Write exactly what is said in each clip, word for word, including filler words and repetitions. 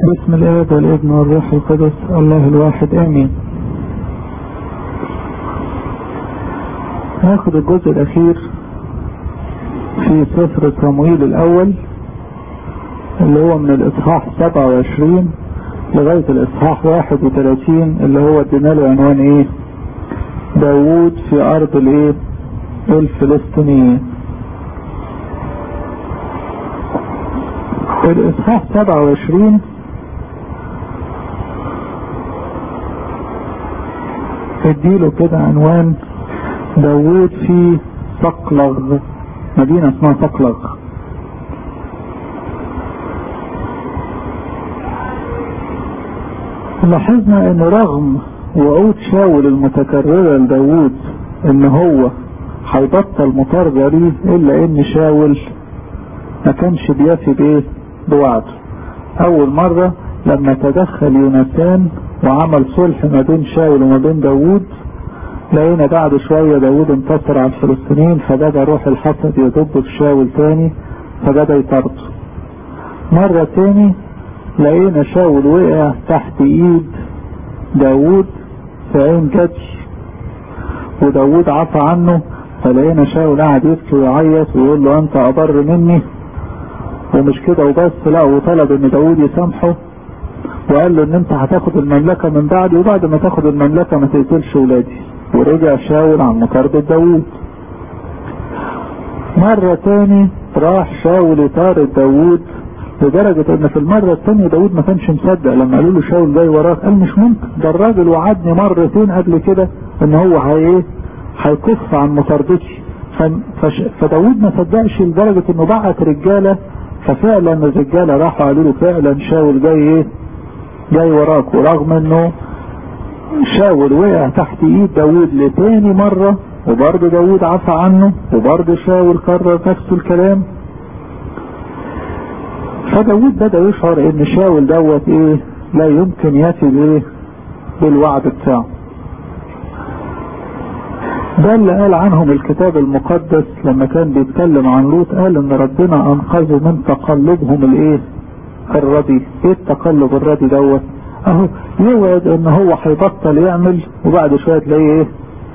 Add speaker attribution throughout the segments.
Speaker 1: باسم الآب والابن والروح القدس الله الواحد آمين. ناخد الجزء الأخير في سفر صموئيل الأول اللي هو من الإصحاح سبعة وعشرين لغاية الإصحاح واحد وثلاثين اللي هو ادينا له عنوان إيه؟ داوود في أرض الإيه؟ الفلسطينيين. الإصحاح سبعة وعشرين اديله كده عنوان داوود في صقلغ، مدينة اسمها صقلغ. لاحظنا ان رغم وعود شاول المتكررة لداوود ان هو هيبطل مطاردة ليه، الا ان شاول ما كانش بيفي بايه بوعده. اول مرة لما تدخل يوناثان وعمل صلح ما بين شاول وما بين داوود، لقينا بعد شوية داوود انتصر على الفلسطينيين، فبدأ روح الحسد يضب في شاول تاني فبدأ يطرده. مرة تاني لقينا شاول وقع تحت ايد داوود في عين جدي وداوود عفى عنه، فلقينا شاول قاعد يبكي ويعيط ويقول له انت اضر مني، ومش كده وبس، لا وطلب ان داوود يسامحه وقال له ان انت هتاخد المملكة من بعدي، وبعد ما تاخد المملكة ما تقتلش ولادي. ورجع شاول عن مطاردة داوود. مرة تاني راح شاول يطارد داوود لدرجة ان في المرة التانية داوود ما كانش مصدق لما قالوا له شاول جاي وراك، قال مش ممكن، ده الراجل وعدني مرتين قبل كده ان هو هي هيكف عن مطاردتي. فداوود ما صدقش لدرجة انه بعت رجالة، ففعلا الرجالة راحوا قالوا له فعلا شاول جاي ايه جاي وراك. ورغم انه شاول وقع تحت ايد داوود لتاني مرة وبرضه داوود عفى عنه وبرضه شاول كرر نفس الكلام، فداوود بدأ يشعر ان شاول دوت ايه لا يمكن يفي بايه بالوعد بتاعه. ده اللي قال عنهم الكتاب المقدس لما كان بيتكلم عن لوط، قال ان ربنا انقذه من تقلبهم الايه الردي. ايه التقلب الردي دوت؟ اهو يوعد ان هو هيبطل يعمل وبعد شوية تلاقيه ايه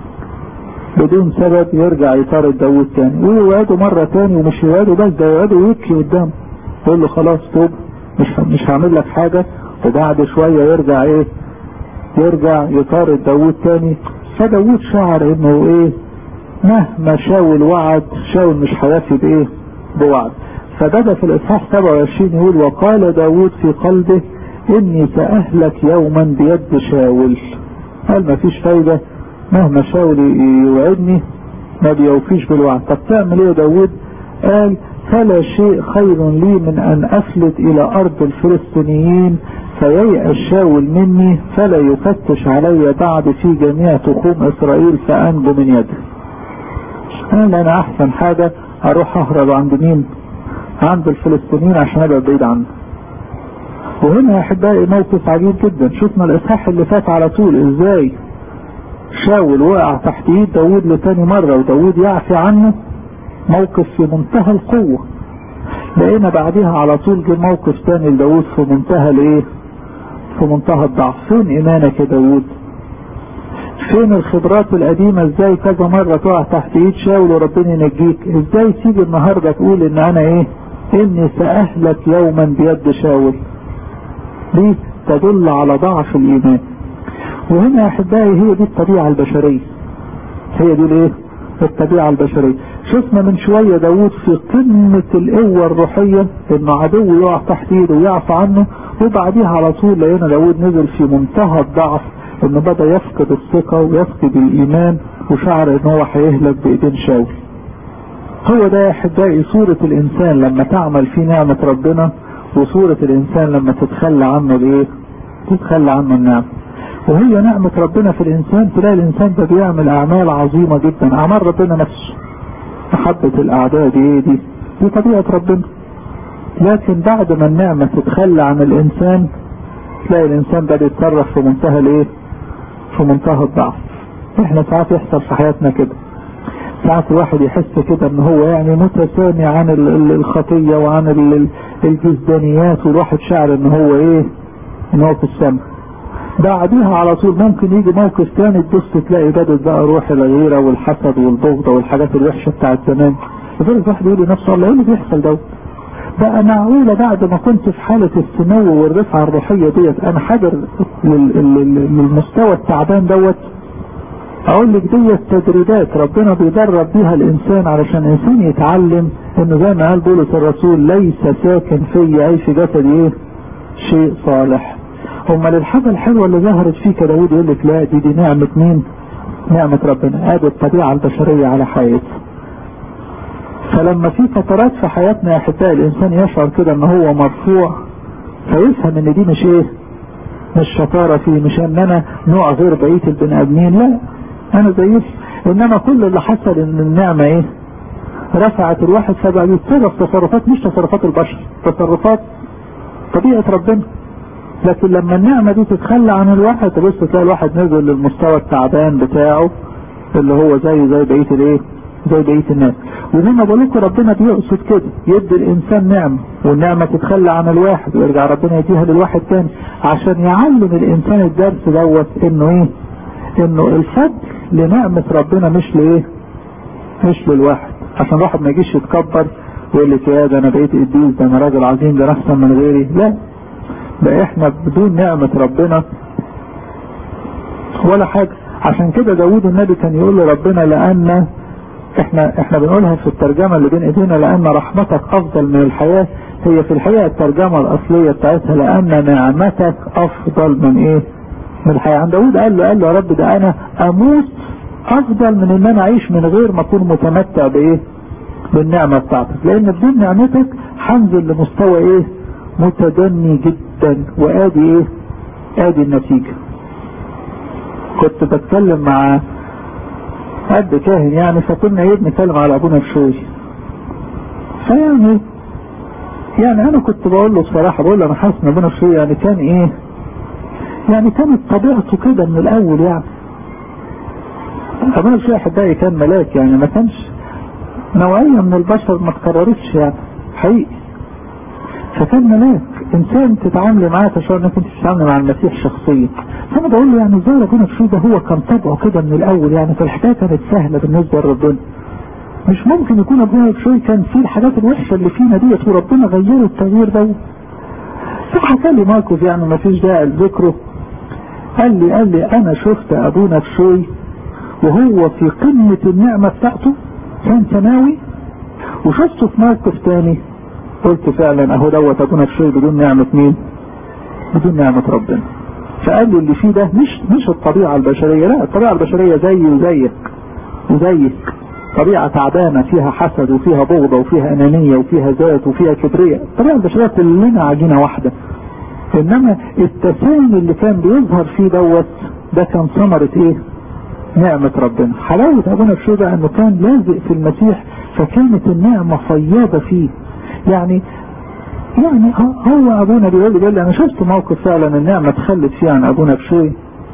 Speaker 1: بدون سبب يرجع يطارد داوود تاني، ويوعده مرة تاني، ومش يوعده بس ده يوعده ويبكي قدامه يقول له خلاص توب مش مش هعمل لك حاجة، وبعد شوية يرجع ايه يرجع يطارد داوود تاني. فداوود شعر انه ايه مهما شاول وعد شاول مش هيفي بايه بوعد. فبدأ في الاصحاح سبعة وعشرين يقول وقال داوود في قلبه اني سأهلك يوما بيد شاول. قال ما فيش فايدة، مهما شاول يوعدني ما بيوفيش بالوعد. طب تعمل ايه يا داوود؟ قال فلا شيء خير لي من ان افلت الى ارض الفلسطينيين فييأس شاول مني فلا يفتش علي بعد في جميع تخوم اسرائيل فانجو من يده. قال انا احسن حاجة اروح اهرب عند مين؟ عند الفلسطينيين عشان ابقى بعيد عنه. وهنا يا احبائي موقف عجيب جدا. شفنا الاصحاح اللي فات على طول ازاي شاول وقع تحت ايد داوود لتاني مرة وداوود يعفي عنه، موقف في منتهى القوة. لقينا بعدها على طول جه موقف تاني لداوود في منتهى الايه في منتهى الضعف. فين ايمانك يا داوود؟ فين الخبرات القديمة؟ ازاي كذا مرة تقع تحت ايد شاول وربنا ينجيك؟ ازاي تيجي النهاردة تقول ان انا ايه اني سأهلك يوما بيد شاول؟ دي تدل على ضعف الايمان. وهنا يا احبائي هي دي الطبيعة البشرية، هي دي الايه الطبيعة البشرية. شفنا من شوية داوود في قمة القوة الروحية انه عدو يقع تحت ايده ويعفى عنه، وبعديها على طول لقينا داوود نزل في منتهى الضعف انه بدأ يفقد الثقة ويفقد الايمان وشعر ان هو هيهلك بايدين شاول. هو ده يا احبائي صورة الانسان لما تعمل في نعمة ربنا، وصورة الانسان لما تتخلى عنه الايه تتخلى عنه النعمة. وهي نعمة ربنا في الانسان تلاقي الانسان ده بيعمل اعمال عظيمة جدا، اعمال ربنا نفسه. محبة الاعداء دي ايه دي دي طبيعة ربنا. لكن بعد ما النعمة تتخلى عن الانسان تلاقي الانسان ده بيتصرف في منتهى الايه في منتهى الضعف. احنا ساعات يحصل في حياتنا كده، ساعات الواحد يحس كده ان هو يعني متسامي عن الخطية وعن الجزدانيات، والواحد شعر ان هو ايه ان هو في السماء. بعديها على طول ممكن يجي موقف تاني تبص تلاقي بدت بقى روح الغيرة والحسد والبغضة والحاجات الوحشة بتاعت زمان. لذلك واحد يقول لنفسه الله ايه اللي بيحصل دوت؟ بقى معقولة بعد ما كنت في حالة السمو والرفعة الروحية ديت انا حاضر للمستوى التعبان دوت؟ اقول لك ديت تدريبات ربنا بيدرب بيها الانسان علشان الانسان يتعلم انه زي ما قال بولس الرسول ليس ساكن في اي في جسدي ايه شيء صالح. امال الحاجة الحلوة اللي ظهرت فيك داود يقول لك لا دي دي نعمة مين؟ نعمة ربنا. ادي الطبيعة البشرية على حياته. فلما في فترات في حياتنا يا احبائي الانسان يشعر كده ان هو مرفوع فيفهم ان دي مش ايه مش شطارة فيه، مش ان انا نوع غير بقية البني ادمين، لا انا زيه. انما كل اللي حصل ان النعمة ايه رفعت الواحد فبقى بيتصرف تصرفات مش تصرفات البشر، تصرفات طبيعة ربنا. لكن لما النعمة دي تتخلى عن الواحد تبص تلاقي الواحد نزل للمستوى التعبان بتاعه اللي هو زي زي بقية الايه زي بقية الناس. وزي ما بقول لكم ربنا بيقصد كده يدي الانسان نعمة والنعمة تتخلى عن الواحد ويرجع ربنا يديها للواحد تاني عشان يعلم الانسان الدرس دوت انه ايه انه الفضل لنعمة ربنا مش لايه مش للواحد، عشان الواحد ما يجيش يتكبر ويقول لك يا ده انا بقيت قديس ده انا راجل عظيم ده انا احسن من غيري. لا، ده احنا بدون نعمة ربنا ولا حاجة. عشان كده داود النبي كان يقول لربنا لان احنا احنا بنقولها في الترجمة اللي بين ايدينا لان رحمتك افضل من الحياة. هي في الحقيقة الترجمة الاصلية بتاعتها لان نعمتك افضل من ايه من الحياة. عند داود قال له قال له يا رب ده انا اموت افضل من ان انا اعيش من غير ما اكون متمتع بايه بالنعمة بتاعتك، لان بدون نعمتك هنزل لمستوى ايه متدني جدا. وادي ايه ادي النتيجة. كنت بتكلم مع حد كاهن يعني فكنا ايه بنتكلم على ابونا بشوي، فيعني يعني انا كنت بقول له بصراحة بقول له انا حاسس ان ابونا بشوي يعني كان ايه يعني كانت طبيعته كده من الاول. يعني ابونا بشوي احبائي كان ملاك، يعني ما كانش نوعية من البشر ما تكررتش يعني حقيقي. فكان ملاك انسان تتعاملي معاه تشعر انك انت تتعاملي مع المسيح شخصيا. فانا بقول له يعني ازاي ربنا بشوي ده هو كان طبعه كده من الاول، يعني فالحكايه كانت سهله بالنسبه لربنا. مش ممكن يكون ابونا بشوي كان فيه الحاجات الوحشه اللي فينا ديت وربنا غيره التغيير ده. فحكى لي موقف يعني ما فيش داعي لذكره. قال لي قال لي انا شفت ابونا بشوي وهو في قمه النعمه بتاعته كان سماوي، وشفته في موقف تاني قلت فعلا اهو دوت ابونا بشوي بدون نعمة مين بدون نعمة ربنا. فقال لي اللي فيه ده مش مش الطبيعة البشرية، لا الطبيعة البشرية زي وزيك وزيك طبيعة تعبانة فيها حسد وفيها بغضة وفيها انانية وفيها ذات وفيها كبرياء. الطبيعة البشرية كلنا عجينة واحدة. انما التسامي اللي كان بيظهر فيه دوت ده كان ثمرة ايه نعمة ربنا. حلاوة ابونا بشوي ده انه كان لازق في المسيح فكانت النعمة فياضة فيه. يعني يعني هو ابونا بيقول لي بيقول لي انا شفت موقف فعلا النعمة تخلت فيه عن ابونا بشوي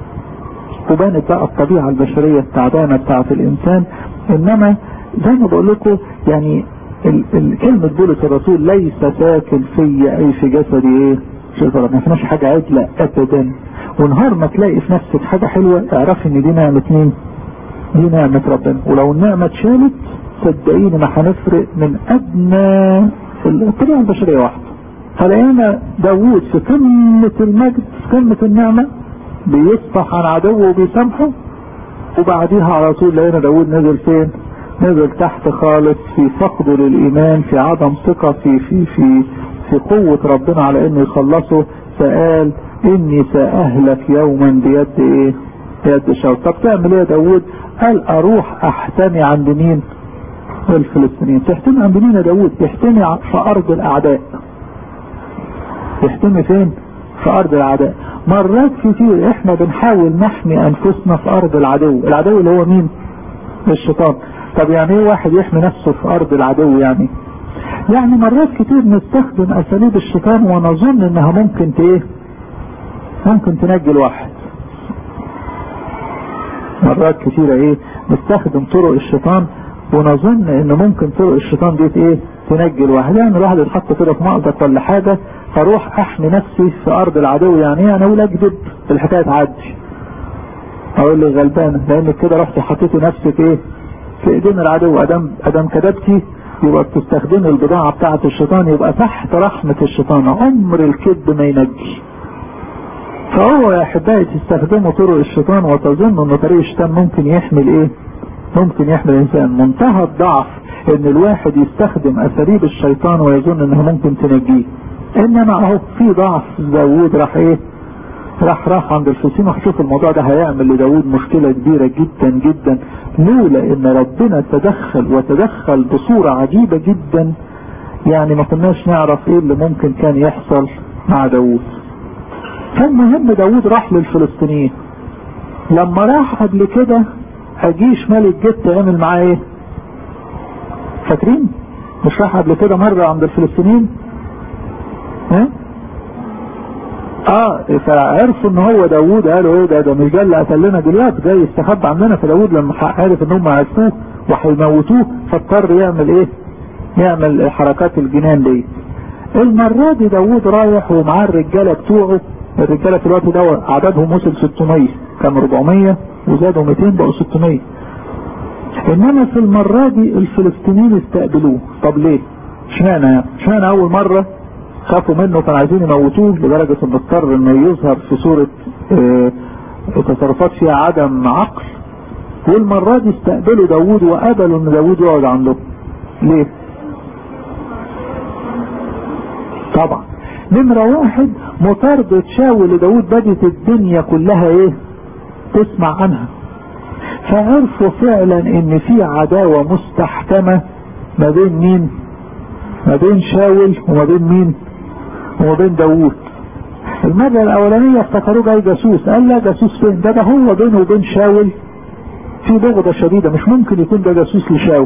Speaker 1: وبانت بقى الطبيعة البشرية التعبانة بتاعت الانسان. انما زي ما بقول لكم يعني الكلمة بولس الرسول ليس ساكن في اي في جسدي ايه شوف ما فيناش حاجة عدلة ابدا. ونهار ما تلاقي في نفسك حاجة حلوة اعرفي ان دي نعمة مين دي نعمة ربنا. ولو النعمة اتشالت صدقيني ما هنفرق من ادنى الطبيعة البشرية واحدة. فلقينا داوود في قمة المجد في قمة النعمة بيصفح عن عدوه وبيسامحه، وبعديها على طول لقينا داوود نزل فين نزل تحت خالص في فقده للإيمان في عدم ثقة في في في في قوة ربنا على انه يخلصه. فقال اني سأهلك يوما بيد ايه بيد شاول. طب تعمل ايه يا داوود؟ قال اروح احتمي عند مين الفلسطينيين. تحتمي عند مين يا داوود؟ تحتمي في ارض الاعداء. تحتمي فين في ارض الاعداء. مرات كتير احنا بنحاول نحمي انفسنا في ارض العدو. العدو اللي هو مين الشيطان. طب يعني ايه واحد يحمي نفسه في ارض العدو؟ يعني يعني مرات كتير نستخدم اساليب الشيطان ونظن انها ممكن ايه ممكن تنجي الواحد. مرات كتيرة ايه نستخدم طرق الشيطان ونظن ان ممكن طرق الشيطان دي ايه تنجي الواحد. يعني الواحد يتحط كده في مأزق ولا حاجة، فاروح احمي نفسي في ارض العدو. يعني ايه؟ انا اقول اكذب الحكاية تعدي، اقول لي غلبانة لانك كده رحت حطيتي نفسك ايه في ايدين العدو. ادام ادام كذبتي يبقى بتستخدمي البضاعة بتاعة الشيطان، يبقى تحت رحمة الشيطان. عمر الكذب ما ينجي. فهو يا احبائي تستخدموا طرق الشيطان وتظن ان طريق الشيطان ممكن يحمل ايه؟ ممكن يحمل الانسان. منتهى الضعف ان الواحد يستخدم اساليب الشيطان ويظن انها ممكن تنجيه. انما اهو في ضعف داوود راح ايه؟ راح راح عند الفلسطينيين. وهشوف الموضوع ده هيعمل لداوود مشكلة كبيرة جدا جدا، لولا ان ربنا تدخل وتدخل بصورة عجيبة جدا. يعني ما كناش نعرف ايه اللي ممكن كان يحصل مع داوود. فالمهم داوود راح للفلسطينيين. لما راح قبل كده هجيش ملك جت عمل معاه ايه؟ فاكرين؟ مش راح قبل كده مرة عند الفلسطينيين؟ ها؟ اه فعرفوا ان هو داوود. قالوا ايه ده ده مش جاي اللي قتلنا دلوقتي، جاي يستخبى عننا. فداوود لما عرف ان هم عرفوه وهيموتوه فاضطر يعمل ايه؟ يعمل حركات الجنان دي. المرة دي داوود رايح ومعاه الرجالة بتوعه. الرجالة في الوقت ده عددهم وصل ستمية، كان أربعمية وزادوا مئتين بقوا ستمية. انما في المرة دي الفلسطينيين استقبلوه. طب ليه؟ اشمعنى يعني؟ اشمعنى اول مرة خافوا منه كانوا عايزين يموتوه لدرجة انه اضطر انه يظهر في صورة اه تصرفات فيها عدم عقل، والمرة دي استقبلوا داوود وقبلوا ان داوود يقعد عنده. ليه؟ طبعا نمرة واحد مطاردة شاول لداوود بدت الدنيا كلها ايه؟ تسمع عنها. فعرفوا فعلا ان في عداوة مستحكمة ما بين مين؟ ما بين شاول وما بين مين؟ وما بين داوود. المرة الاولانية افتكروه جاي جاسوس. قال لا جاسوس فين؟ ده ده هو بينه وبين شاول في بغضة شديدة، مش ممكن يكون ده جاسوس لشاول.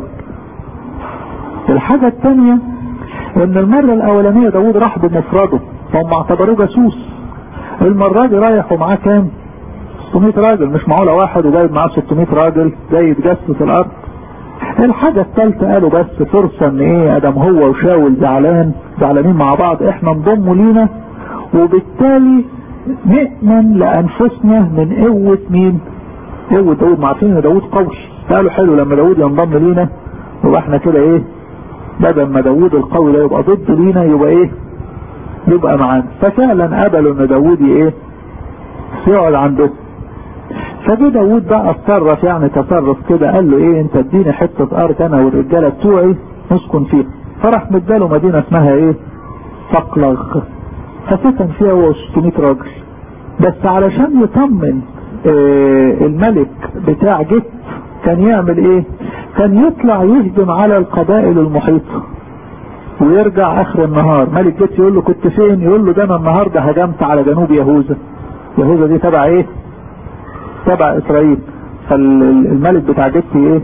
Speaker 1: الحاجة الثانية ان المرة الاولانية داوود راح بمفرده فهم اعتبروه جاسوس. المرة دي رايح ومعاه كام؟ ستمية راجل. مش معقولة واحد وجايب معاه ستمية راجل جاي يتجسس الارض. الحاجة الثالثة قالوا بس فرصة ان ايه ادم هو وشاول زعلان زعلانين مع بعض احنا نضموا لينا، وبالتالي نأمن لانفسنا من قوة مين؟ قوة داوود. ما عارفين ان داوود قوي. قالوا حلو لما داوود ينضم لينا يبقى احنا كده ايه؟ بدل ما داوود القوي ده يبقى ضد لينا يبقى ايه؟ يبقى معانا. ففعلا قبلوا ان داوود ايه؟ يقعد عنده. فجي داوود بقى اتصرف يعني تصرف كده. قال له ايه؟ انت اديني حتة ارض انا والرجالة بتوعي نسكن فيها. فراح مداله مدينة اسمها ايه؟ صقلغ. فسكن فيها هو ستمية راجل. بس علشان يطمن اه الملك بتاع جت كان يعمل ايه؟ كان يطلع يهجم على القبائل المحيطة ويرجع اخر النهار. ملك جت يقول له كنت فين؟ يقول له ده انا النهاردة هجمت على جنوب يهوذا. يهوذا دي تبع ايه؟ تبع اسرائيل. فالملك بتاع جت ايه؟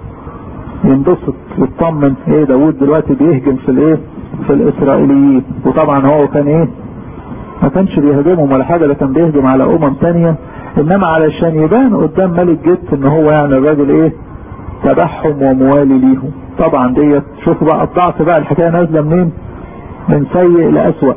Speaker 1: ينبسط يطمن ايه داوود دلوقتي بيهجم في الايه؟ في الاسرائيليين. وطبعا هو كان ايه؟ ما كانش بيهاجمهم ولا حاجة، ده كان بيهجم على امم تانية. انما علشان يبان قدام ملك جت ان هو يعني الراجل ايه؟ تبعهم وموالي ليهم. طبعا ديت شوفوا بقى الضعف بقى الحكاية نازلة منين؟ من سيء لأسوأ.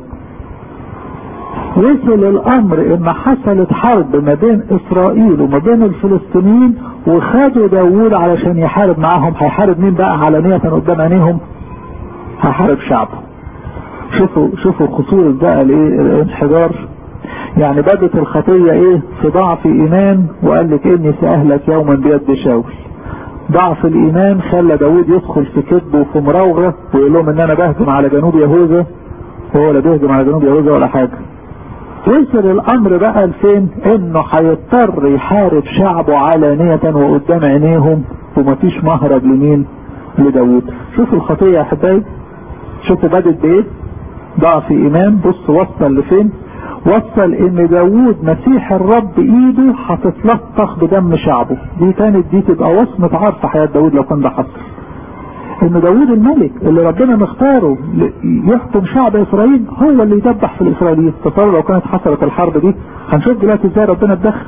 Speaker 1: وصل الامر ان حصلت حرب ما بين اسرائيل وما بين الفلسطينيين وخدوا داوود علشان يحارب معاهم. هيحارب مين بقى علانية قدام عينيهم؟ هيحارب شعبه. شوفوا شوفوا خطورة بقى الايه؟ الانحدار. يعني بدت الخطية ايه؟ في ضعف ايمان. وقال لك اني سأهلك يوما بيد شاول. ضعف الايمان خلى داوود يدخل في كذب وفي مراوغة ويقول لهم ان انا بهجم على جنوب يهوذا، وهو لا بيهجم على جنوب يهوذا ولا حاجة. وصل الامر بقى لفين؟ انه هيضطر يحارب شعبه علانية وقدام عينيهم ومفيش مهرب لمين؟ لداوود. شوفوا الخطية يا حبايب. شوفوا بدت بايه؟ ضعف ايمان. بص وصل لفين؟ وصل ان داوود مسيح الرب ايده هتتلطخ بدم شعبه. دي كانت دي تبقى وصمة عار في حياة داوود لو كان ده حصل. ان داوود الملك اللي ربنا مختاره يحكم شعب اسرائيل هو اللي يدبح في الاسرائيليين. تصور لو كانت حصلت الحرب دي. هنشوف دلوقتي ازاي ربنا اتدخل.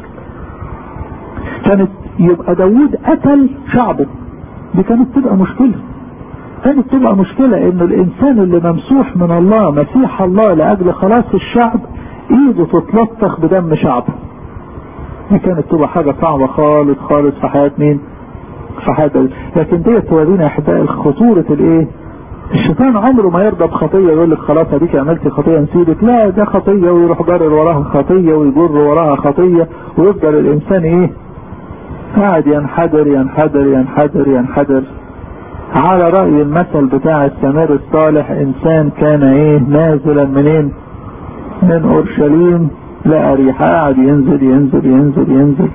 Speaker 1: كانت يبقى داوود قتل شعبه. دي كانت تبقى مشكلة. كانت تبقى مشكلة ان الانسان اللي ممسوح من الله مسيح الله لاجل خلاص الشعب ايده تتلطخ بدم شعبه. دي كانت تبقى حاجة صعبة خالص خالص في حياة مين؟ في حياة. لكن دي تورينا يا احبائي خطورة الايه؟ الشيطان عمره ما يرضى بخطية يقول لك خلاص اديك عملتي خطية نسيبك. لا، ده خطية ويروح جرر وراها خطية ويجر وراها خطية، ويفضل الانسان ايه؟ قاعد ينحدر ينحدر ينحدر ينحدر. على رأي المثل بتاع السمير الصالح، انسان كان ايه؟ نازلا منين؟ من اورشليم لقى ريح، قاعد ينزل ينزل ينزل ينزل.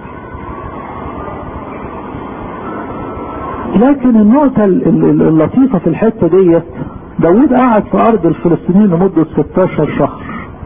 Speaker 1: لكن النقطة اللطيفة في الحتة ديت، داود قاعد في ارض الفلسطينيين لمدة ستاشر شهر.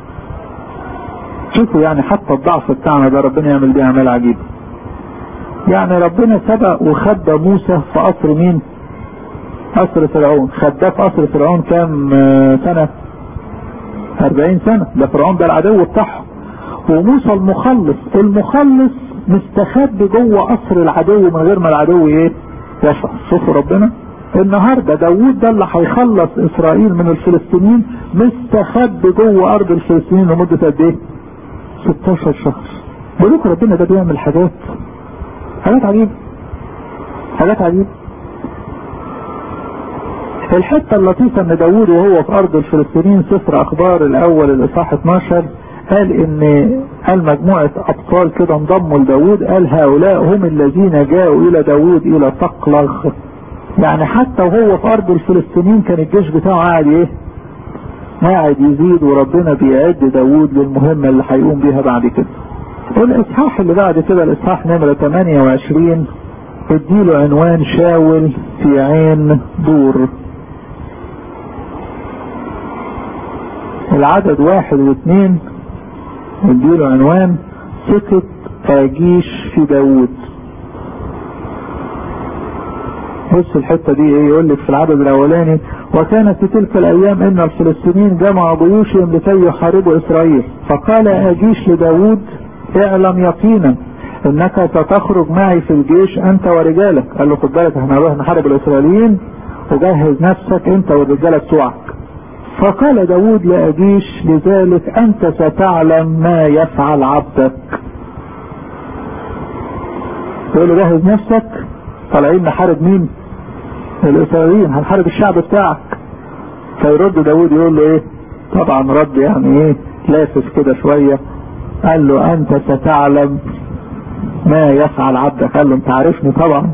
Speaker 1: شوفوا يعني حتى الضعف بتاعنا ده ربنا يعمل بيه اعمال عجيبة. يعني ربنا سبق وخد موسى في قصر مين؟ قصر فرعون. خداه في قصر فرعون كام سنة؟ أربعين سنة. ده فرعون ده العدو بتاعهم، وموسى المخلص المخلص مستخبي جوه قصر العدو من غير ما العدو ايه؟ يشعر. شوفوا ربنا النهارده داوود ده اللي هيخلص اسرائيل من الفلسطينيين مستخبي جوه ارض الفلسطينيين لمده قد ايه؟ ستاشر شهر. بقول لكم ربنا ده بيعمل حاجات حاجات عجيبه حاجات عجيبه. الحته اللطيفه ان داوود وهو في ارض الفلسطينيين، سفر اخبار الاول الاصحاح اتناشر، قال ان قال مجموعه ابطال كده انضموا لداوود، قال هؤلاء هم الذين جاءوا الى داوود الى تقلغ. يعني حتى وهو في ارض الفلسطينيين كان الجيش بتاعه قاعد ايه؟ قاعد يزيد، وربنا بيعد داوود للمهمه اللي هيقوم بيها بعد كده. والاصحاح اللي بعد كده الاصحاح نمره تمانية وعشرين اديله عنوان شاول في عين دور. العدد واحد واثنين اديله عنوان سكت اجيش في داوود. بص الحته دي ايه؟ يقول لك في العدد الاولاني: وكانت في تلك الايام ان الفلسطينيين جمعوا جيوشهم لكي يحاربوا اسرائيل، فقال اجيش لداوود: اعلم يقينا انك ستخرج معي في الجيش انت ورجالك. قال له خد بالك احنا هنروح نحارب الاسرائيليين، وجهز نفسك انت والرجاله بتوعك. فقال داوود لاجيش: لذلك انت ستعلم ما يفعل عبدك. يقول له جهز نفسك، طالعين نحارب مين؟ الاسرائيليين، هنحارب الشعب بتاعك. فيرد داوود يقول له ايه؟ طبعا رد يعني ايه؟ لافف كده شويه. قال له انت ستعلم ما يفعل عبدك. قال له انت عارفني طبعا.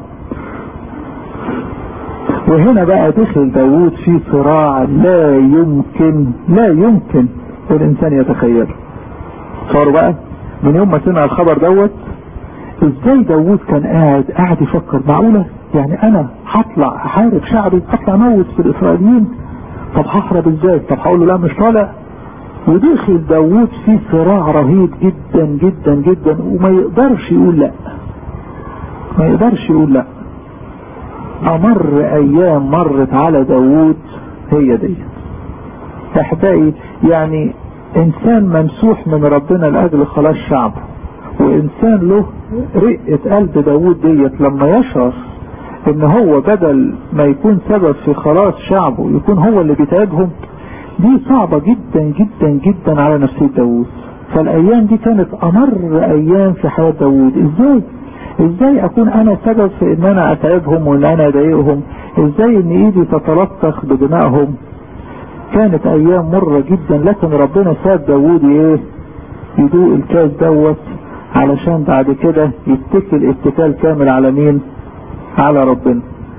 Speaker 1: وهنا بقى دخل داوود في صراع لا يمكن لا يمكن الانسان يتخيله. صاروا بقى من يوم ما سمع الخبر دوت، ازاي داوود كان قاعد قاعد يفكر معقوله يعني انا هطلع احارب شعبي، اطلع اموت في الاسرائيليين؟ طب هحارب ازاي؟ طب هقول له لا مش طالع. ودخل داوود في صراع رهيب جدا جدا جدا، وما يقدرش يقول لا، ما يقدرش يقول لا. امر ايام مرت على داوود هي دي احبائي. يعني انسان ممسوح من ربنا لاجل خلاص شعبه، وانسان له رقة قلب داوود ديت لما يشعر ان هو بدل ما يكون سبب في خلاص شعبه يكون هو اللي بيتعبهم. دي صعبة جدا جدا جدا على نفسية داوود. فالايام دي كانت امر ايام في حياة داوود. ازاي ازاي اكون انا سبب في ان انا اتعبهم وان انا اضايقهم؟ ازاي ان ايدي تتلطخ بدمائهم؟ كانت ايام مرة جدا، لكن ربنا ساب داوود ايه؟ يدوق الكاس دوت، علشان بعد كده يتكل اتكال كامل على مين؟ على ربنا.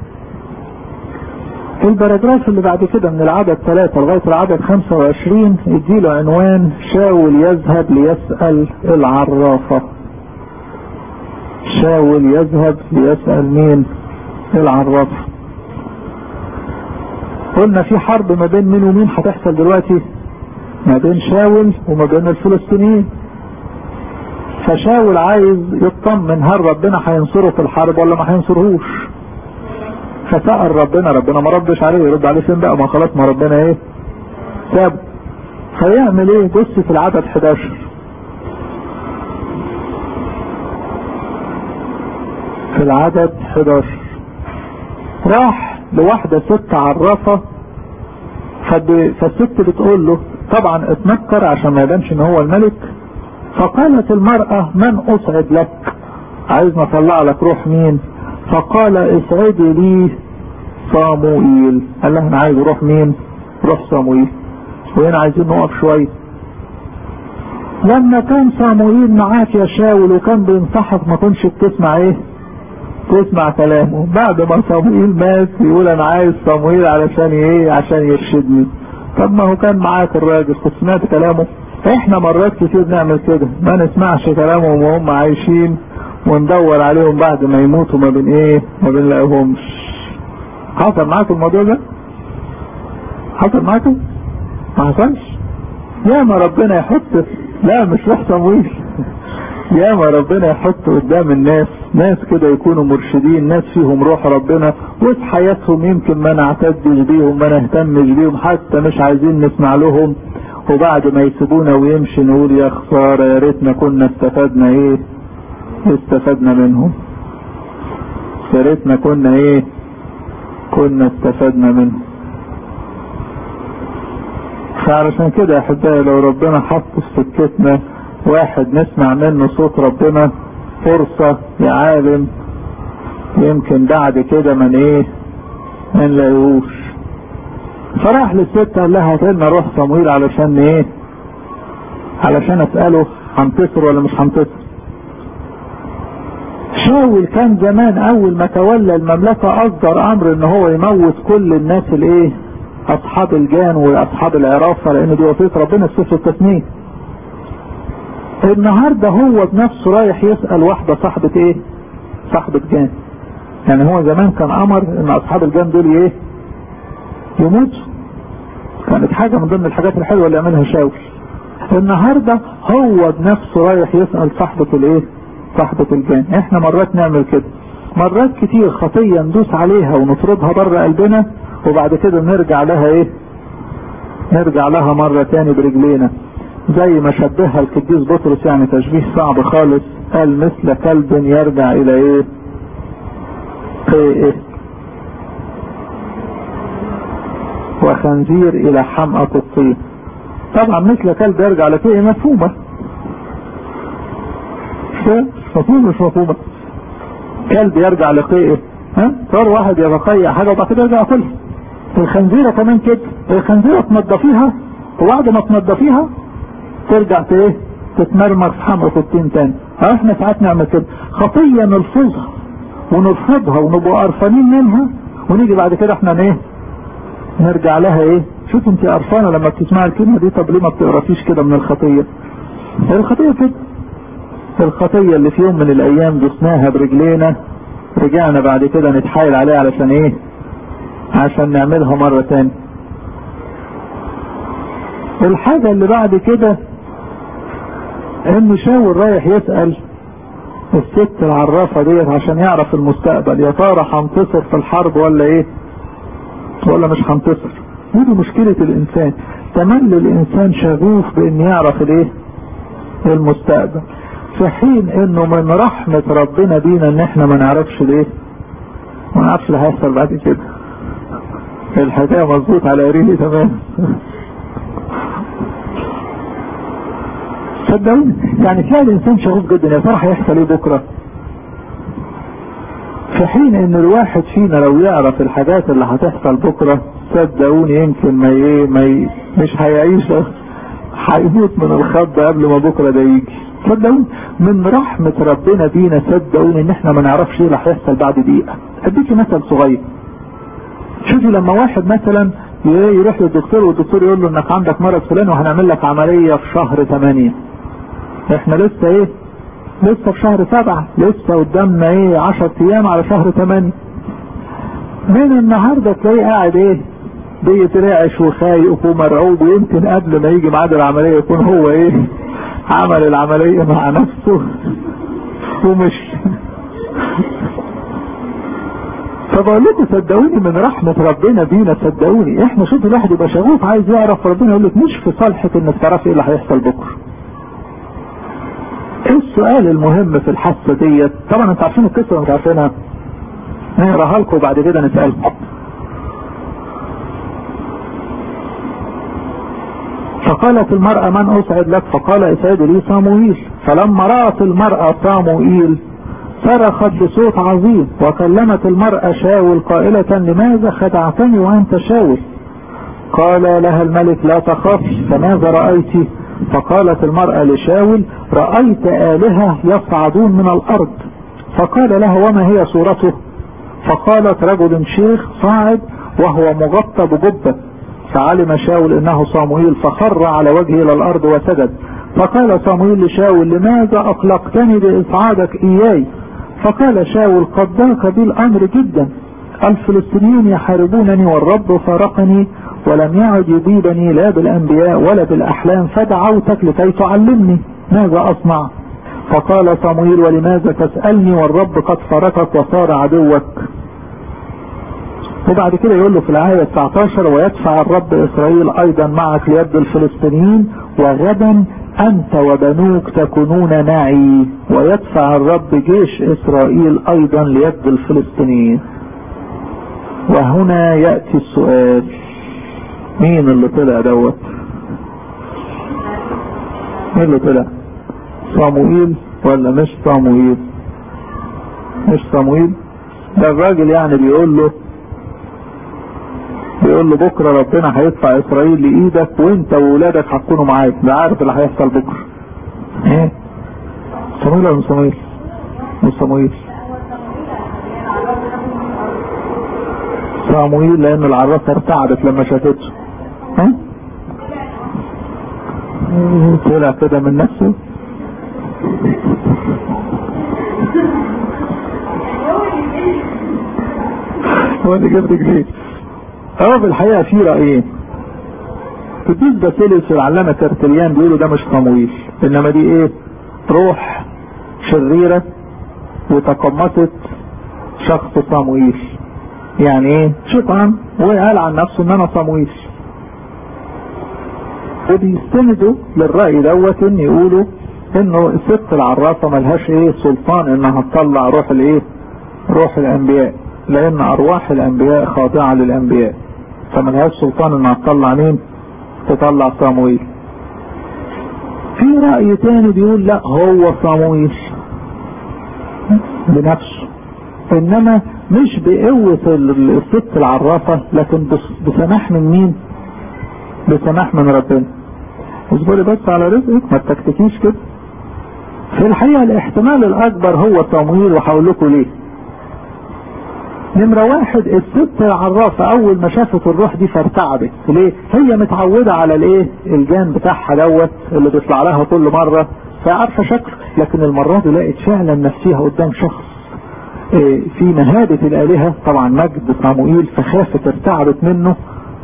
Speaker 1: في البراجراف اللي بعد كده من العدد ثلاثة لغاية العدد خمسة وعشرين اديله عنوان شاول يذهب ليسأل العرافة. شاول يذهب ليسأل مين؟ العرافة. قلنا في حرب ما بين مين ومين هتحصل دلوقتي؟ ما بين شاول وما بين الفلسطينيين. فشاول عايز يطمن هل ربنا هينصره في الحرب ولا ما هينصرهوش. فسأل ربنا، ربنا ما ردش عليه. يرد عليه فين بقى؟ ما خلاص ما ربنا ايه؟ ساب. فيعمل ايه؟ بص في العدد حداشر. في العدد حداشر راح لواحدة ست عرافة، فالست بتقول له طبعا اتنكر عشان ما يبانش ان هو الملك. فقالت المرأة من اصعد لك، عايز نطلع لك روح مين؟ فقال اصعدي لي صاموئيل. قال لها انا عايز روح مين؟ روح صاموئيل. وهنا عايزين نقف شوية. لما كان صاموئيل معاك يا شاول وكان بينصحك ما كنتش بتسمع ايه؟ تسمع كلامه. بعد ما صاموئيل مات يقول انا عايز صاموئيل علشان ايه؟ عشان يرشدني. طب ما هو كان معاك الراجل كنت سمعت كلامه. احنا مرات كتير نعمل كده، ما نسمعش كلامهم وهم عايشين وندور عليهم بعد ما يموتوا ما بين ايه؟ ما بنلاقيهمش. حصل معاكم الموضوع ده؟ حصل معاكم؟ ما حصلش؟ يا ما ربنا يحط، لا مش روح صاموئيل، يا ما ربنا يحط قدام الناس ناس كده يكونوا مرشدين، ناس فيهم روح ربنا، وفي حياتهم يمكن ما نعتدش بيهم ما نهتمش بيهم حتى مش عايزين نسمع لهم، وبعد ما يسيبونا ويمشي نقول يا خسارة يا ريتنا كنا استفدنا ايه؟ استفدنا منهم. يا ريتنا كنا ايه؟ كنا استفدنا منهم. فعلشان كده يا احبائي لو ربنا حط في سكتنا واحد نسمع منه صوت ربنا فرصة يا عالم، يمكن بعد كده من ايه؟ من لاقيهوش. فراح للست قال لها هاتلنا روح صموئيل علشان ايه؟ علشان اسأله هنتصر ولا مش هنتصر. شاول كان زمان اول ما تولى المملكة اصدر امر ان هو يموت كل الناس الايه؟ اصحاب الجان واصحاب العرافة، لان دي وصية ربنا في سفر التثنية. النهاردة هو بنفسه رايح يسأل واحدة صاحبة ايه؟ صاحبة جان. يعني هو زمان كان امر ان اصحاب الجان دول ايه؟ يموتوا. كانت حاجة من ضمن الحاجات الحلوة اللي يعملها شاول. النهاردة هو بنفسه رايح يسأل صاحبة الايه؟ صاحبة الجان. احنا مرات نعمل كده، مرات كتير خطية ندوس عليها ونطردها بره قلبنا وبعد كده نرجع لها ايه؟ نرجع لها مرة تاني برجلينا، زي ما شبهها القديس بطرس، يعني تشبيه صعب خالص. قال مثل كلب يرجع الى ايه؟ ايه وخنزير الى حمأة الطين. طبعا مثل كلب يرجع لكيه مفهومة، مفهومة مش مفهومة. كلب يرجع لقيه، ها صار واحد يتقيع حاجة وبعد كده يرجع كلها. الخنزيرة كمان كده، الخنزيرة تنضفيها وبعد ما تنضفيها ترجع ايه؟ تتمرمر في حمأة الطين تاني. احنا ساعات نعمل كده، خطية نلفظها ونرفضها ونبقى قرفانين منها ونيجي بعد كده احنا ايه؟ نرجع لها ايه؟ شوف انت قرفانه لما بتسمع الكلمه دي، طب ليه ما بتقرفيش كده من الخطيه؟ الخطيه كده، الخطيه اللي في يوم من الايام دوسناها برجلينا رجعنا بعد كده نتحايل عليها علشان ايه؟ عشان نعملها مره تاني. الحاجه اللي بعد كده ان شاول رايح يسأل الست العرافه ديت عشان يعرف المستقبل، يا ترى هنتصر في الحرب ولا ايه؟ ولا مش هنتصر. ودي مشكلة الانسان، تملي الانسان شغوف بان يعرف الايه؟ المستقبل، في حين انه من رحمة ربنا بينا ان احنا ما نعرفش الايه؟ ما نعرفش اللي هيحصل بعد كده. الحكاية مظبوط على قريبي تمام. صدقوني يعني تلاقي الانسان شغوف جدا، يا ترى هيحصل ايه بكره؟ في حين ان الواحد فينا لو يعرف الحاجات اللي هتحصل بكره صدقوني يمكن ما ايه ما ي... مش هيعيش، هيموت من الخض قبل ما بكره ده يجي. صدقوني من رحمه ربنا بينا، صدقوني ان احنا ما نعرفش ايه اللي هيحصل بعد دقيقه. اديكي مثل صغير، شوفي لما واحد مثلا يروح للدكتور والدكتور يقول له انك عندك مرض فلان وهنعمل لك عمليه في شهر ثمانية، احنا لسه ايه؟ لسه في شهر سبعة، لسه قدامنا ايه؟ عشر ايام على شهر ثمانية. من النهارده تلاقيه قاعد ايه؟ بيترعش وخايف ومرعوب، ويمكن قبل ما يجي ميعاد العمليه يكون هو ايه؟ عمل العمليه مع نفسه ومش. فبقول لكم صدقوني من رحمه ربنا بينا، صدقوني احنا شوف الواحد يبقى شغوف عايز يعرف ربنا، يقول لك مش في صالحك انك تعرفي ايه اللي هيحصل بكره. السؤال المهم في الحصه ديت، طبعا انتوا عارفين القصه ولا مش عارفينها؟ نقراها لكم وبعد كده نسالكم. فقالت المرأة من أسعد لك؟ فقال اسعد لي صموئيل. فلما رأت المرأة صموئيل صرخت بصوت عظيم، وكلمت المرأة شاول قائلة لماذا خدعتني وأنت شاول؟ قال لها الملك لا تخاف، فماذا رأيت؟ فقالت المرأة لشاول رأيت آلهة يصعدون من الأرض. فقال لها وما هي صورته؟ فقالت رجل شيخ صاعد وهو مغطى بجبة. فعلم شاول انه صموئيل فخر على وجهه الى الارض وسجد. فقال صموئيل لشاول لماذا اقلقتني باصعادك اياي؟ فقال شاول قد ضاق بي الامر جدا، الفلسطينيون يحاربونني والرب فارقني ولم يعد يجيبني لا بالانبياء ولا بالاحلام، فدعوتك لكي تعلمني ماذا اصنع. فقال صموئيل ولماذا تسألني والرب قد فارقك وصار عدوك؟ وبعد كده يقول له في الآية تسعة عشر ويدفع الرب إسرائيل أيضا معك ليد الفلسطينيين، وغدا أنت وبنوك تكونون معي. ويدفع الرب جيش إسرائيل أيضا ليد الفلسطينيين. وهنا يأتي السؤال، مين اللي طلع دوت؟ مين اللي طلع؟ صموئيل ولا مش صموئيل؟ مش صموئيل. ده الراجل يعني بيقول له بيقول له بكره ربنا هيدفع اسرائيل لايدك وانت وولادك هتكونوا معاك، ده عارف اللي هيحصل بكره. ايه صموئيل ولا مش صموئيل؟ مش صموئيل. صموئيل لان العرافه ارتعبت لما شافته. ها طلع كده من نفسه. هو اللي جاب رجليه. اه في الحقيقه في رايين. قديس باسيليوس والعلامه ترتليان بيقولوا ده مش صموئيل، انما دي ايه؟ روح شريره وتقمصت شخص صموئيل. يعني ايه؟ شيطان وقال عن نفسه ان انا صموئيل. وبيستندوا للراي دوت ان يقولوا انه الست العرافه ملهاش ايه سلطان انها تطلع روح الايه؟ روح الانبياء، لان ارواح الانبياء خاضعه للانبياء، فملهاش سلطان انها تطلع مين؟ تطلع صموئيل. في رأي تاني بيقول لا هو صموئيل بنفسه، انما مش بقوة الست العرافة، لكن بسماح من مين؟ بسماح من ربنا. اصبري بس على رزقك ما تكتكيش كده. في الحقيقة الاحتمال الاكبر هو صموئيل، وهقول لكم ليه. نمرة واحد، الست العرافة اول ما شافت الروح دي فارتعبت. ليه؟ هي متعودة على الايه؟ الجان بتاعها دوت اللي بيطلع لها كل مرة، فعارفة شكله. لكن المرة دي لقت فعلا نفسها قدام شخص ايه في مهابة الالهة، طبعا مجد صموئيل، فخافت ارتعبت منه.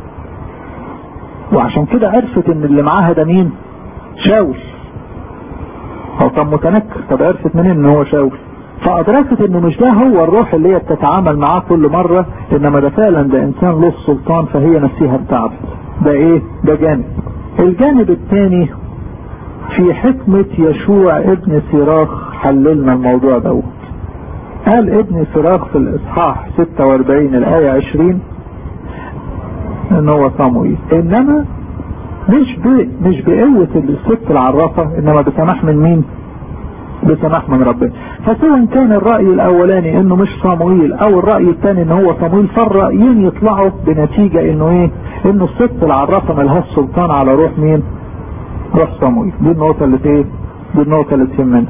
Speaker 1: وعشان كده عرفت ان اللي معاها ده مين؟ شاول. هو كان متنكر، طب عرفت منين ان هو شاول؟ فأدركت انه مش ده هو الروح اللي هي بتتعامل معاه كل مرة، انما ده فعلا ده انسان له السلطان، فهي نفسها ارتعبت. ده ايه؟ ده جانب. الجانب الثاني في حكمة يشوع ابن سيراخ حللنا الموضوع دوت. قال ابن سيراخ في الاصحاح ستة واربعين الآية عشرين ان هو صموئيل، انما مش ب... مش بقوة الست العرافة، انما بسماح من مين؟ بسماح من ربنا. فسواء كان الرأي الاولاني انه مش صموئيل او الرأي الثاني ان هو صموئيل، فالرأيين يطلعوا بنتيجة انه ايه؟ انه الست العرافة ملهاش سلطان على روح مين؟ روح صموئيل. دي النقطة اللي ايه؟ دي النقطة اللي تهمنا.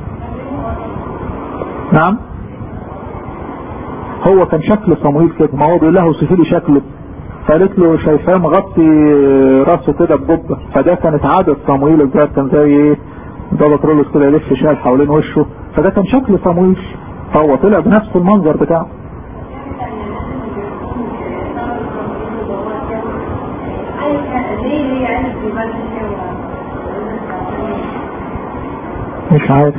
Speaker 1: نعم؟ هو كان شكل صموئيل كده، ما هو بيقول له وصفي لي شكله، فقالت له شايفاه مغطي راسه كده بجبة، فده كانت عادة صموئيل الظاهر، كان زي ايه؟ ده بطرولوس كده يلف شال حوالين وشه، فده كان شكل صموئيل، فهو طلع بنفس المنظر بتاعه. مش عارف،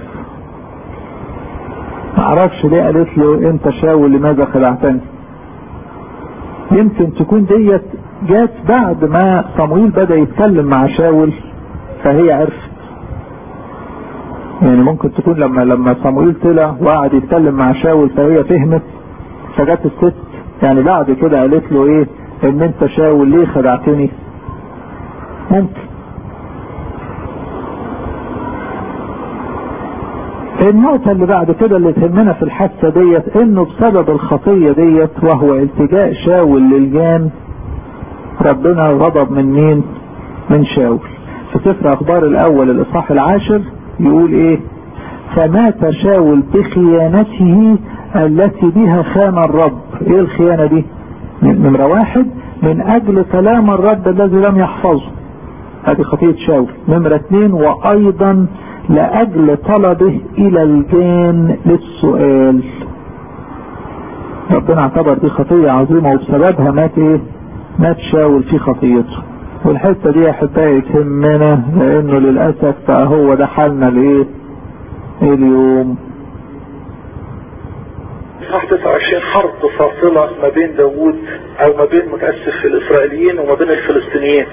Speaker 1: ما اعرفش ليه قالت له انت شاول لماذا خدعتني. يمكن تكون ديت جات بعد ما صموئيل بدأ يتكلم مع شاول فهي عرفت. يعني ممكن تكون لما لما صموئيل طلع وقعد يتكلم مع شاول فهي فهمت، فجات الست يعني بعد كده قالت له ايه؟ ان انت شاول ليه خدعتني. ممكن النقطة اللي بعد كده اللي تهمنا في الحادثة ديت انه بسبب الخطية ديت وهو التجاء شاول للجان ربنا غضب من مين؟ من شاول. في سفر اخبار الاول الاصحاح العاشر يقول ايه؟ فمات شاول بخيانته التي بها خان الرب. ايه الخيانة دي؟ نمرة واحد من اجل كلام الرب الذي لم يحفظه، هذه خطية شاول. نمرة اثنين وايضا لاجل طلبه الى الجان للسؤال. ربنا اعتبر دي خطية عظيمة وبسببها مات ايه؟ مات شاول في خطيته. والحتة دي يا احبائي تهمنا لانه للأسف بقى هو ده حالنا لايه اليوم.
Speaker 2: صح تسعة وعشرين حرب فاصلة ما بين داوود او ما بين متأسف في الاسرائيليين وما بين الفلسطينيين.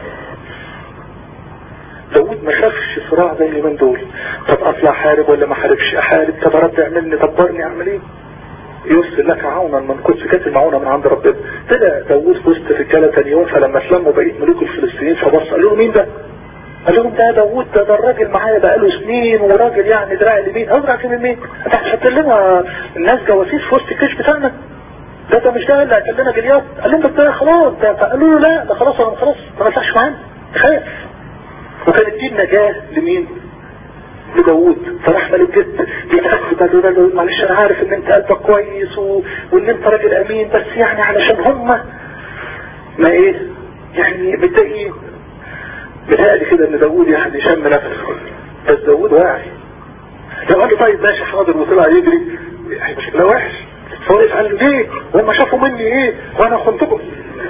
Speaker 2: داوود ما خافش صراع زي اللي من دول. طب اطلع حارب ولا ما حاربش؟ احارب. طب رب اعملني دبرني اعمل ايه؟ يرسل لك عونا من قدس. كانت المعونة من عند ربنا. طلع داوود في وسط رجاله تاني يوم، فلما تلموا بقيت ملوك الفلسطينيين فبص قالوا له مين ده؟ قال لهم ده داوود، ده ده الراجل معايا بقاله سنين وراجل يعني دراع اليمين. اضرع في مين؟ انت هتحط لنا الناس جواسيس في وسط الجيش بتاعنا؟ ده ده مش ده اللي قتل لنا جليات. قال لهم ده خلاص ده. فقالوا له لا ده خلاص انا خلاص ما نطلعش معانا خايف. وكانت دي النجاة لمين؟ لداوود. فراح ملك جد بيتأكد ده داوود معلش انا عارف ان انت قلبك كويس و... وان انت راجل امين، بس يعني علشان هم ما ايه يعني متضايقين. بتهيألي كده ان داوود يعني شم نفسه، بس داوود واعي. لو قال له طيب ماشي حاضر وطلع يجري هيبقى شكلها وحش. فوقف قال له ليه؟ وهم شافوا مني ايه؟ وانا خنتكم.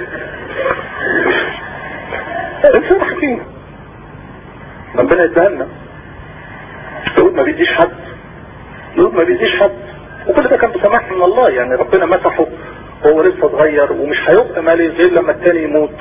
Speaker 2: انسان حكيم ربنا يتبهلنا. داود ما بيديش حد، داود ما بيديش حد، وكل ده كان بسماح من الله. يعني ربنا مسحه وهو لسه صغير ومش هيبقى مالي غير لما التاني يموت.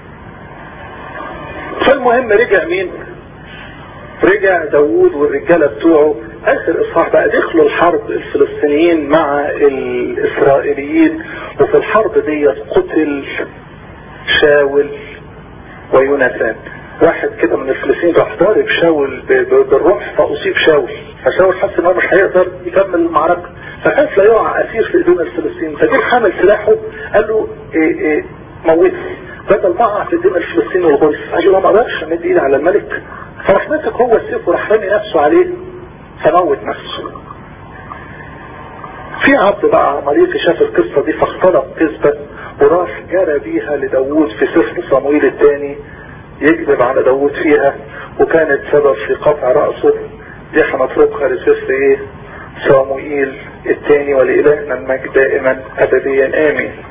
Speaker 2: فالمهم رجع مين؟ رجع داود والرجالة بتوعه. اخر اصحاح بقى دخلوا الحرب الفلسطينيين مع الاسرائيليين، وفي الحرب دي قتل شاول ويوناثان. واحد كده من الفلسطينيين راح ضارب شاول بالرمح فاصيب شاول، فشاول حس ان هو مش هيقدر يكمل المعركة، فخاف لا يقع اسير في ايدين الفلسطينيين. فجه حامل سلاحه قال له إيه إيه موته بدل ما اقع في ايدين الفلسطيني والغلف. قال له ما اقدرش امد ايدي على الملك. فراح ماسك هو السيف وراح رامي نفسه عليه فموت نفسه. في عبد بقى عملية شاف القصة دي فاختلط كذبة وراح جرى بيها لداوود في سفر صموئيل الثاني يكذب على داوود فيها، وكانت سبب في قطع رأسه. دي هنتركها لسفر ايه؟ صموئيل الثاني. ولإلهنا المجد دائما أبديا آمين.